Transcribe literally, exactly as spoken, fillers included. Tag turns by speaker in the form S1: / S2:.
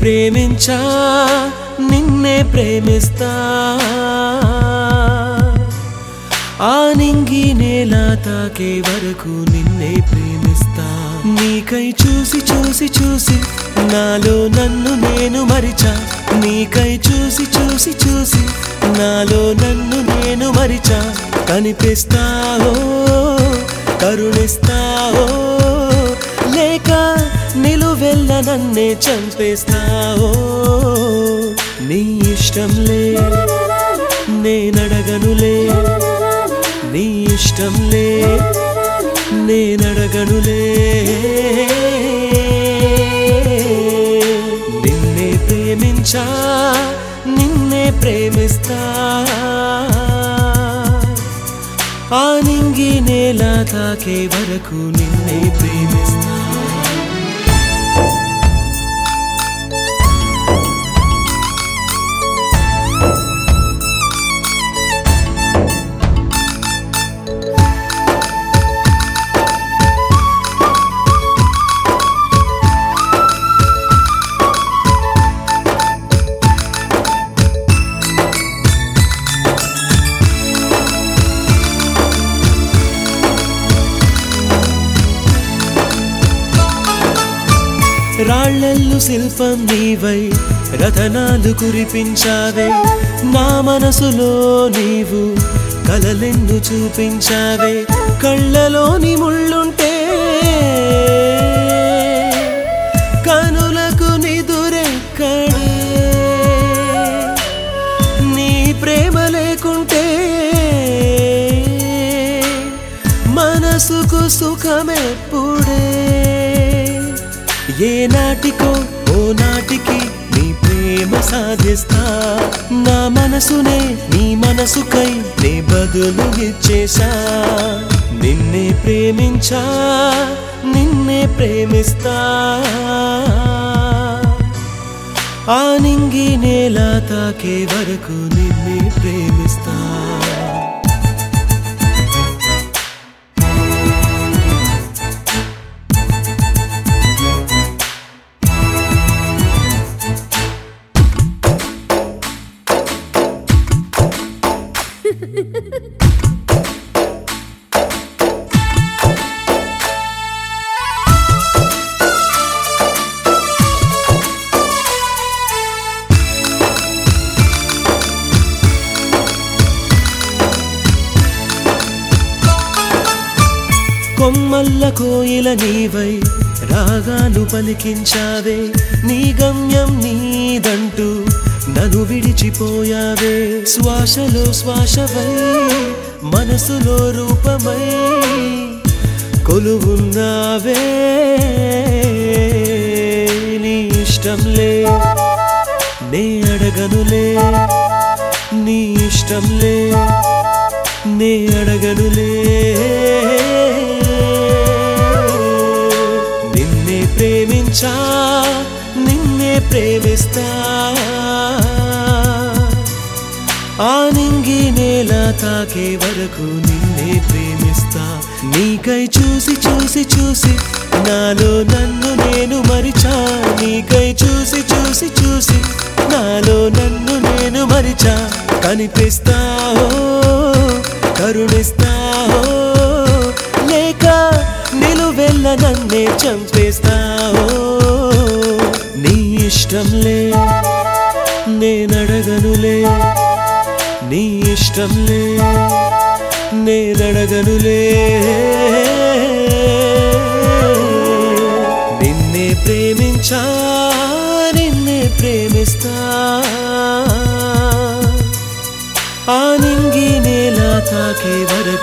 S1: ప్రేమించా నిన్నే ప్రేమిస్తా ఆ నింగి నేల తాకే వరకు నిన్నే ప్రేమిస్తా నీకై చూసి చూసి చూసి నాలో నన్ను నేను మరిచా నీకై చూసి చూసి చూసి నాలో నన్ను నేను మరిచా కనిపిస్తావో కరుణిస్తావో లేక నిలువెల్ల నన్నే చంపేస్తావో నీ ఇష్టంలే నేనడగనులే నీ ఇష్టంలే నేనడగనులే నిన్నే ప్రేమించా నిన్నే ప్రేమిస్తా ఆ నింగి నేల తాకే వరకు నిన్నే ప్రేమిస్తా రాళ్ళల్లు శిల్పం నీవై రతనాలు కురిపించావే నా మనసులో నీవు కలలెన్ను చూపించావే కళ్ళలోని ముళ్ళుంటే కనులకు నిదురెక్కడే నీ ప్రేమ లేకుంటే మనసుకు సుఖమెప్పుడే ఏ నాటికో ఓ నాటికి నీ ప్రేమ సాధిస్తా నా మనసునే నీ మనసుకై నీ బదులు ఇచ్చేసా నిన్నే ప్రేమించా నిన్నే ప్రేమిస్తా ఆ నింగి నేల తాకే వరకు నిన్నే ప్రేమిస్తా కొమ్మల్ల కోయిల నీవై రాగాలు పలికించావే నీ గమ్యం నీదంటూ నన్ను విడిచిపోయావే శ్వాసలో శ్వాసవై మనసులో రూపమై కొలువున్నావే నీ ఇష్టంలే నే అడగనులే నీ ఇష్టంలే నే అడగనులే నిన్నే ప్రేమించా నిన్నే ప్రేమిస్తా ఆ నింగి నేల తాకే వరకు నిన్నే ప్రేమిస్తా నీకై చూసి చూసి చూసి నాలో నన్ను నేను మరిచా నీకై చూసి చూసి చూసి నాలో నన్ను నేను మరిచా కనిపిస్తావో కరుణిస్తావో లేక నిలువెల్ల నన్నే చంపేస్తావో నీ ఇష్టంలే నేనడగనులే నీ ఇష్టంలే నేనడగనులే నిన్నే ప్రేమించా నిన్నే ప్రేమిస్తా ఆ నింగి నేల తాకే వరకు